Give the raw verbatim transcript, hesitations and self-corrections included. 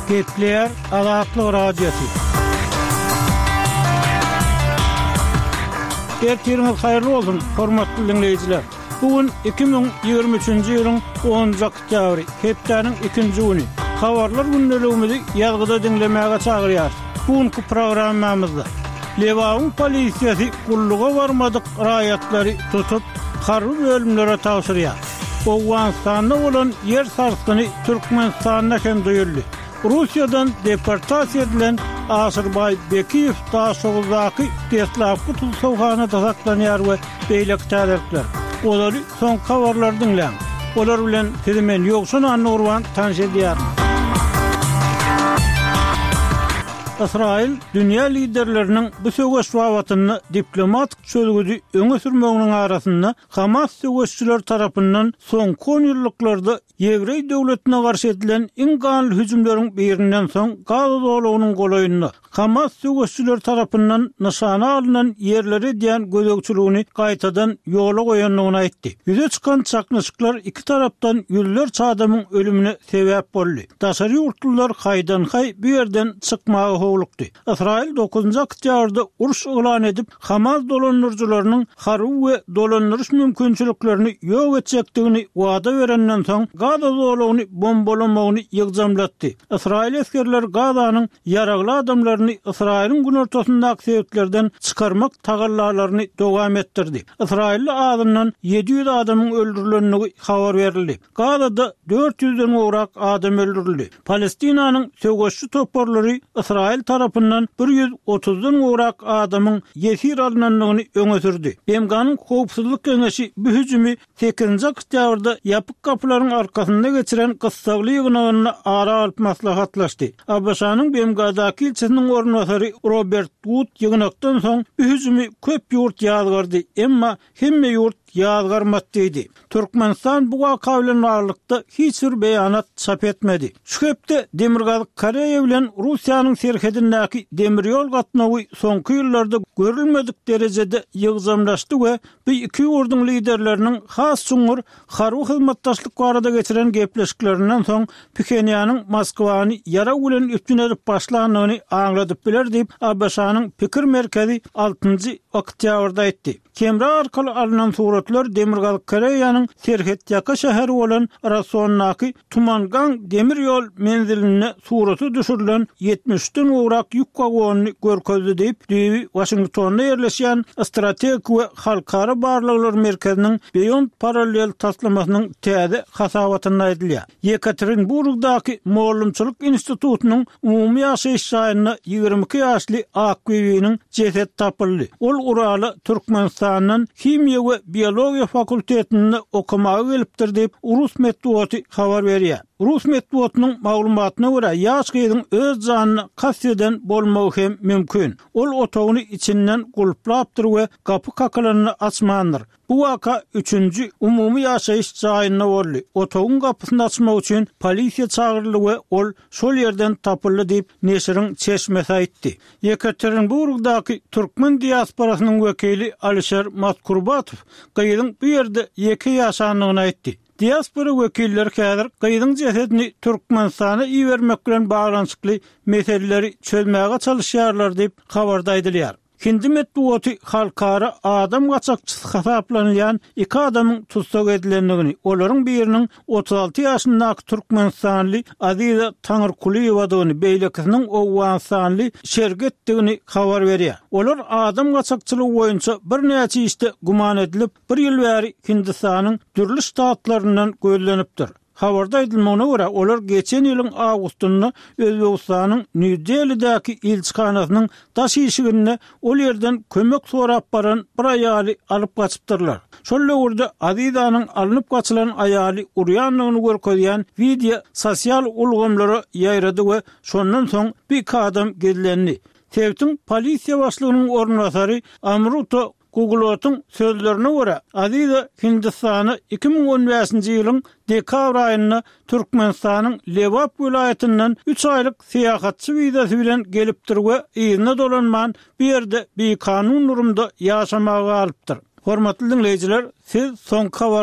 Gepler Azatlyk Radiosu. Ertiriniz hayırlı olsun, hormatly dinleyijiler. Bugün iki bin ýygrimi üçinji ýylyň onunjy oktýabry, hepdeniň ikinji güni. Habarlar gündeligimizi ýazgyda dinlemäge çagyrýar. Bugünkü programmamyzda Lewaň polisiýasy gulluga barmadyk raýatlary tutup, harby bölümlere tawşyrýar. Owganstanda bolan yer sarskyny Türkmenistanda hem duyuldy. Russiýadan deportasiýa edilen Asyrbay Bekiýew daşogyzdaky Teslapky tutulýanynda saklanýar we beýlek täderler. Olary soň habarlar dinleň. Olar bilen hemen ýoksun anny urban tanış edýär. İsrail dünya liderlerinin bu söwgeç wawatyny diplomatik çözgüdi öňe sürmeginiň arasynda Hamas söwgeççiler tarapyndan soňky on ýyllyklarda Ýewrey döwletine garşy edilen iň ganly hüjümleriň birinden soň Gaza dolugynyň golaýyny Hamas söwgeççiler tarapyndan nyşana alynan ýerleri diýen gözegçiligini gaýtadan ýola goýanlygyny aýtdy. Ýüze çykan çaknyşyklar iki tarapdan ýüllerçe adamyň ölümine sebäp boldy. Daşary ýurtlylar haýdan-haý bu ýerden çykmagy howlukdy. İsrail dokuzunjy oktýabrda uruş elan edip Hamas dolanýarjylarynyň harby we dolanýaryş mümkinçiliklerini ýok etjekdigini wada berenden soň Gaza dolugyny bombalamagyny ýygdamlatdy. İsrail eskerler Gazanyň ýaragly adamlaryny İsrail'in gün ortasındaky sebeplerden çıkarmak tagallalaryny dowam etdirdi. İsrail adamdan yedi yüz adamyň öldürilenligi habar berildi. Gazada dört yüzden owrak adam öldürildi. Palestinanyň söwgeççi toparlary İsrail tarapyndan bir yüz otuzdan owrak adamyň ýesir alınanlygyny öňe sürdi. B M G'nyň Howpsuzlyk Keňeşi bu hüjümi sekizinji oktýabrda ýapyk kapylaryň arkasynda geçiren gyssaly ýygynyny ara alyp maslahatlaşdy. A B S-nyň B M G'daky ilçesiniň ornwasary Robert Wood ýygnakdan soň bu hüjümi köp ýurt ýazgardy, emma hemme ýurt ýazgarmatdy. Türkmenistan bu waka bilen barlykda hiç bir beýanat çap etmedi. Şu hepde Demirgaz Koreýa bilen Russiýanyň serhedindäki demir ýol gatnawy soňky ýyllarda görülmedik derejede ýygzamlaşdy we bu iki ýurduň liderleriniň has çuňur harby hyzmatdaşlyk barada geçiren gepleşiklerinden soň Pchenýanyň Moskwany ýara bilen üstün edip başlanyny aňladyp biler diýip A B S-nyň pikir merkezi altynjy oktýabrda aýtdy. Kemra arkaly alynan suratlar Demirgaz Koreýanyň serhet ýaka şäheri bolan Rasonnaky Tumangan demir ýol menziline suraty düşürilen ýetmiş den owrak ýük wagonyny görkezdi diýip Washingtonda ýerleşýän strategik we halkara barlyklar merkeziniň Beyond paralel taslamasynyň täze hasabatyny aýdylýar. Yekaterinburgdaky Mollumçylyk institutunyň umumy ýaşaýyş şaýyna ýygrimi iki ýaşly Akwyň ceset tapyldy. Ol Uraly Türkmenistanyň Kimya we Biologiýa fakultetinde okumagy gelipdir diýip Rus medeniýeti habar berýär. Rus medeniýetiniň maglumatyna görä ýaş gyzyň öz janyny kasdeden bolmagy hem mümkin. Ol otagyny içinden gulplapdyr we kapy kakalanyny açmandyr. Bu waka üçünjü umumy ýaşaýyş jaýyna boldy. Otagyň kapysyny açmak üçin polisiýa çagyryldy we ol şol ýerden tapyldy diýip neşiriň çeşmesi aýtdy. Yekaterinburgdaky Türkmen diasporasynyň wekili Alişer Maskurbatow gyzyň bu ýerde ýeke ýaşanlygyny aýtdy. Diaspora wekilleri häzir gyzyň cesedini Türkmenistana iýermek bilen baglanyşykly meseleleri çözmäge çalışýarlar diýip habarda aýdylýar. Hindi medeniýeti halkara adam gaçakçysy hasaplanýan iki adamyň tutsak edilenligini, olaryň biriniň otuz alty ýaşyndaky Türkmenistanly Aziza Taňyrkuliýewadyny beýlekiniň Owganstanly şergetdigini habar berýär. Olar adam gaçakçylygy boýunça bir näçe işte guman edilip, bir ýyl bäri Hindistanyň dürli ştatlaryndan gözlenipdir. Habarda aýdylmagyna görä, olar geçen ýylyň awgustyny Özbegistanyň New Delhi'däki elçixanasynyň daş işiginde ol ýerden kömek sorap baran bir aýaly alyp gaçypdyrlar. Şol ýerde Azizanyň alınıp gaçylan aýaly urýanlygyny görkezýän video sosial ulgamlara ýaýrady we şondan soň bir adam gezlendi. Tewtin polisiýa başlygynyň ornwasary Amruto Google'un sözlerine göre Aziza Hindistany iki bin on beşinji ýylyň dekabr aýynda Türkmenistanyň Lewap vilayetinden üç aýlyk syýahatçy wizasy bilen gelipdir we ýygyna dolanman bir ýerde bir kanun nurumda ýaşamagy alypdyr. Hormatly dinleyijiler, siz soňky